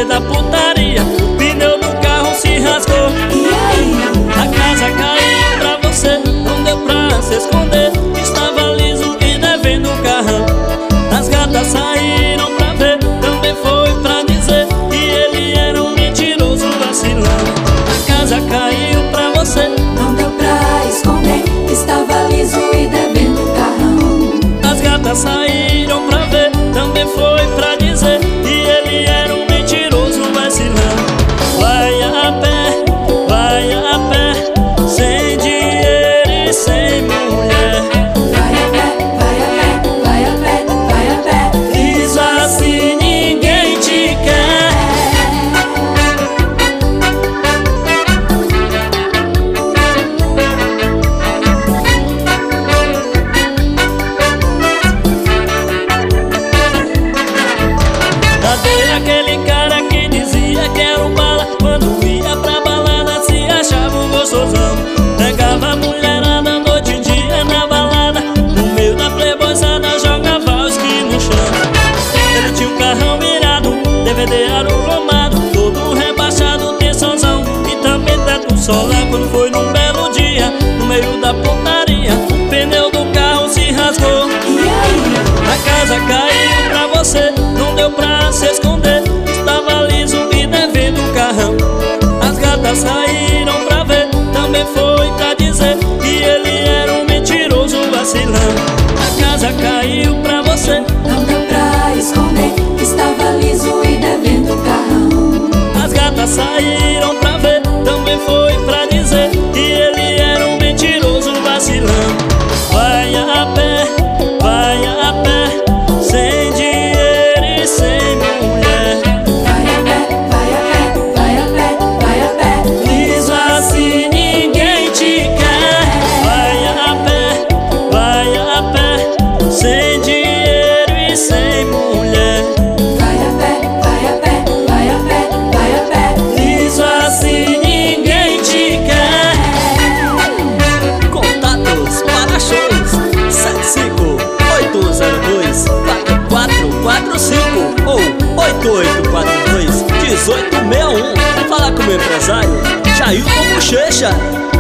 da putaria, o pneu do carro se rasgou. E aí? A casa caiu pra você, não deu pra se esconder. Estava liso e devendo o carrão. As gatas saíram pra ver, também foi pra dizer que ele era um mentiroso vacilão. A casa caiu pra você, Não deu pra esconder, estava liso e devendo o carrão. as gatas saíram pra ver, também foi pra dizer que ele era um mentiroso vacilão. Vai a pé, sem dinheiro e sem mulher. Vai a pé, vai a pé, vai a pé, vai a pé. Diz assim, ninguém te quer. Cadê aquele cara que dizia que era um bala? Quando ia pra balada se achava um gostosão. Pegava a mulherada a noite e dia na balada, no meio da playboyzada jogava os que no chão. Ele tinha um carrão virado, DVD aromado, todo rebaixado, tensãozão e também teto solar. Quando foi num belo dia, no meio da putaria, o pneu do carro se rasgou. E aí? A casa caiu pra você, não deu pra se esconder. Estava liso e devendo o carrão. As gatas saíram pra ver, também foi pra dizer que ele era um mentiroso vacilão. A casa caiu pra você, Não deu pra esconder, estava liso e devendo o carrão. as gatas saíram pra ver, também foi pra dizer que ele era um mentiroso vacilão. Vai a pé, sem dinheiro e sem mulher. Vai a pé, vai a pé, vai a pé, vai a pé. Diz assim, ninguém te quer. Vai a pé, sem dinheiro e sem mulher. Vai a pé, vai a pé, vai a pé, vai a pé. Diz assim, ninguém te quer. Contatos para shows 75802-4445 ou 8842-1861. Fala com o meu empresário Jailton Bochecha.